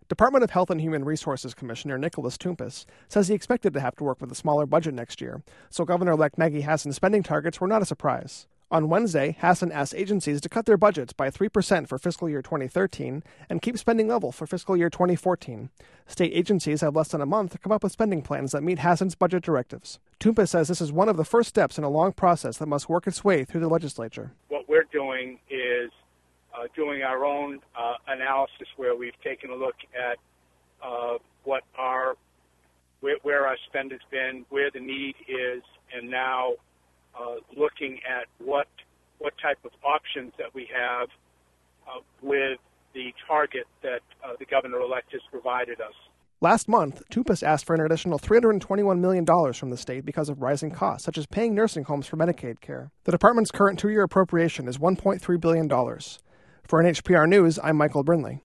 Department of Health and Human Resources Commissioner Nicholas Toumpas says he expected to have to work with a smaller budget next year, so Governor-elect Maggie Hassan's spending targets were not a surprise. On Wednesday, Hassan asked agencies to cut their budgets by 3% for fiscal year 2013 and keep spending level for fiscal year 2014. State agencies have less than a month to come up with spending plans that meet Hassan's budget directives. Toumpas says this is one of the first steps in a long process that must work its way through the legislature. What we're doing is doing our own analysis where we've taken a look at where our spend has been, where the need is, and now looking at what type of options that we have with the target that the governor-elect has provided us. Last month, Toumpas asked for an additional $321 million from the state because of rising costs, such as paying nursing homes for Medicaid care. The department's current two-year appropriation is $1.3 billion. For NHPR News, I'm Michael Brindley.